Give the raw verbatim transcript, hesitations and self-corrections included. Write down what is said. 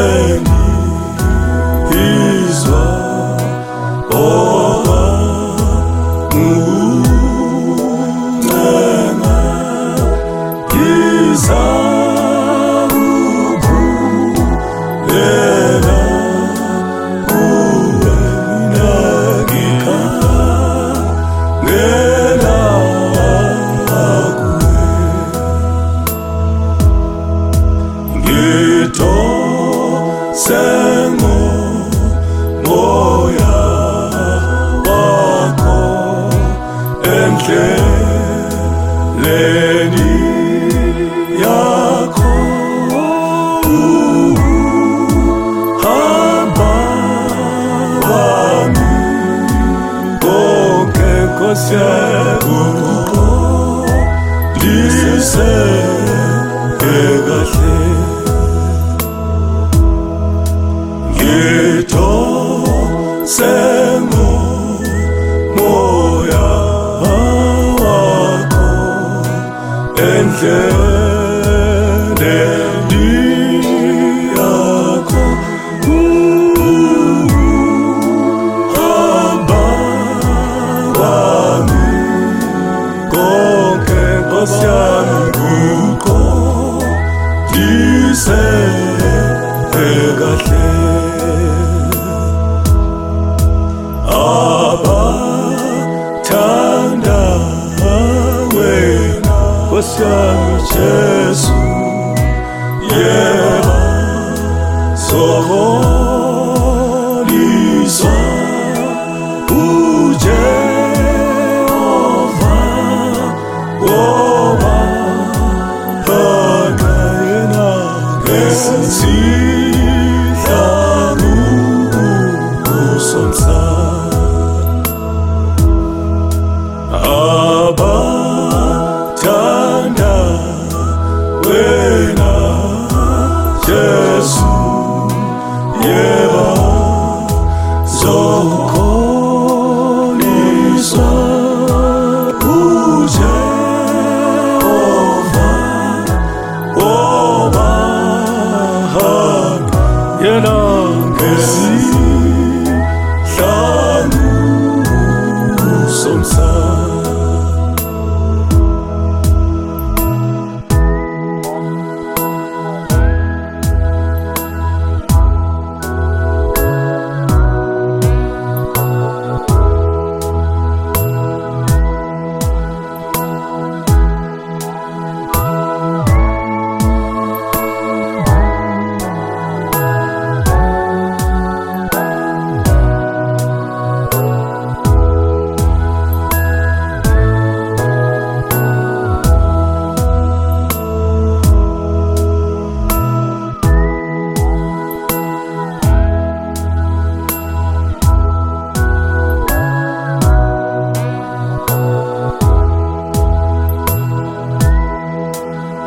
sengizwa owanguncenga ngizakubuyela kuwe mina ngikhangela sengomoya wakho endleleni yakho hamba wami konke Nkosi yakuqondise kahle sengomoya wakho endleleni yakho hamba wami konke Nkosi yami kuqondise kahle abathanda wena Nkosi yami Jesu yeba zoholiswa uJehova woba hanga yena ngesihlangu abathanda wena Jesu yeba zokholiswa uJehova woba hanga yena ngesi